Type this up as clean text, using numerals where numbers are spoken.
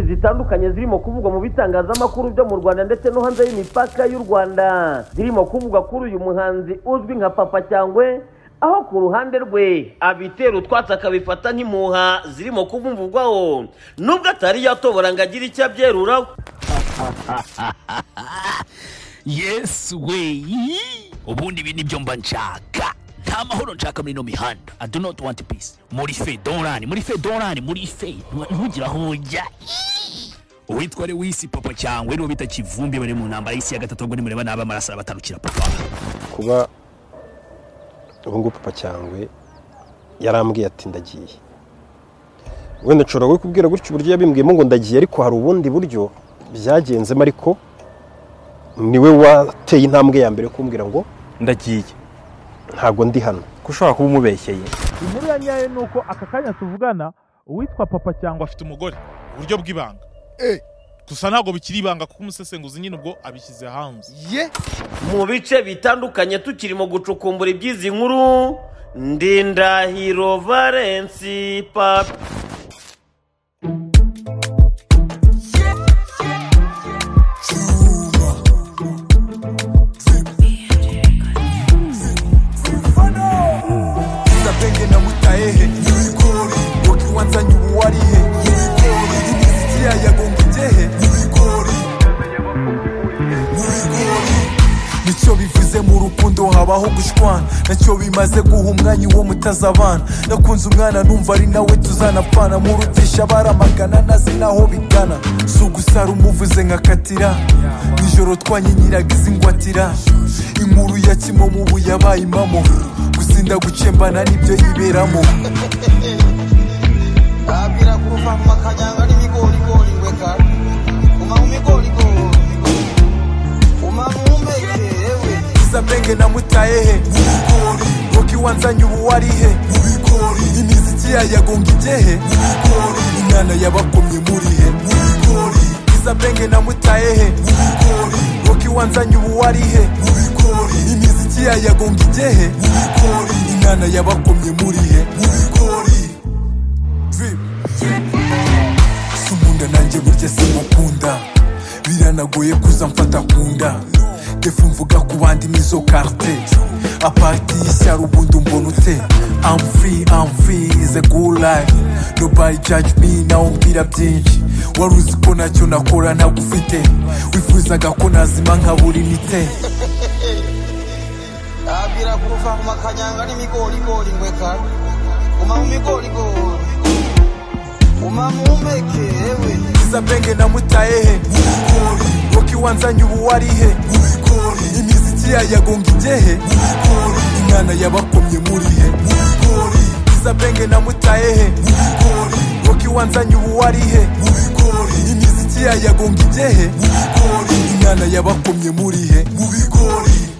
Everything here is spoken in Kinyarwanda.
zitandukanye zirimo kuvugwa mu bitangazamakuru byo mu Rwanda ndetse no hanze y'imipaka y'u Rwanda zirimo kuvugwa kuri uyu muhanzi uzwi nka Papa Cyangwe, aho ku ruhande rwe abitera utwatsi akabifata nk'impuha zirimo kuvumvugwaho nubwo atari yatobora ngo agire icyo abyeruraho. Yes we ubundi ibi nibyo mba nshaka, nta mahoro nshaka muri no mihanda. I do not want peace. Muri fe donani ntugira hujya. Uwitwa Lewis Papa Cyangwe no bita Kivumbi bari mu ntambara y'isi ya gatatu, ngo ni mureba naba marasa batarukira papa. Kuba ubungu Papa Cyangwe yarambwiye ati ndagiye, wenda nshobora kubwira gutyo uburyo yabimbwiyemo ngo ndagiye, ariko hari ubundi buryo byagenzemo, ariko niwe wateye intambwe ya mbere kumbwira ngo ndagiye, ntago ndi hano. kushobora kuba umubeshyeye. Inkuru ya nyayo nuko aka kanya tuvugana uwitwa Papa Cyangwe afite umugore uburyo bw'ibanga, gusa ntago bikiri ibanga kuko umusesenguzi nyine ubwo abishyize hanze. Mu bice bitandukanye tukirimo gucukumbura iby'izi nkuru, Ndindahiro Valence Papa. Nicyo bivuze mu rukundo habaho gushwana, nacyo bimaze guha umwanya uwo mutazabana. Nakunze umwana numva ari nawe tuzanapfana, murutisha baramagana nazi naho bigana. Si ugusara umuvuze nkakatira, nijoro twanyinyiraga izi ngwatira. Inkuru ya Kimomo ubu yabaye impamo, gusinda gucembana nibyo yiberamo. Abira kuva mu makanyanga n'ibigorigori weka uma mu migorigori uma mumeke Isabenge namutaye he mu bigori, Roki wanzanye ubu wari he mu bigori, imiziki yagonga ijehe mu bigori, inyana yabakomye muri he mu bigori. Isabenge namutaye he mu bigori, Roki wanzanye ubu wari he mu bigori, imiziki yagonga ijehe mu bigori, inyana yabakomye muri he mu bigori. Sumunda nanjye burya simukunda, biranagoye kuza mfata kunda. Defu mvuga ku bandi nizo carte, apart y'ishyari ubundi umbona ute. I'm free is a good life, nobody judge me naho mbwira byinshi. Wari uzi ko nacyo nakora ntagufite, wifuzaga ko nazima nkabura imite. Abira kuva mu makanyanga n'imigorigori weka uma mu migorigori uma mumeke ewe. Isabenge namutaye he mu bigori, Roki wanzanye ubu wari he mu bigori, imiziki yagonga ijehe mu bigori, inyana yabakomye muri he mu bigori. Isabenge namutaye he mu bigori, Roki wanzanye ubu wari he mu bigori, imiziki yagonga ijehe mu bigori, inyana yabakomye muri he mu bigori.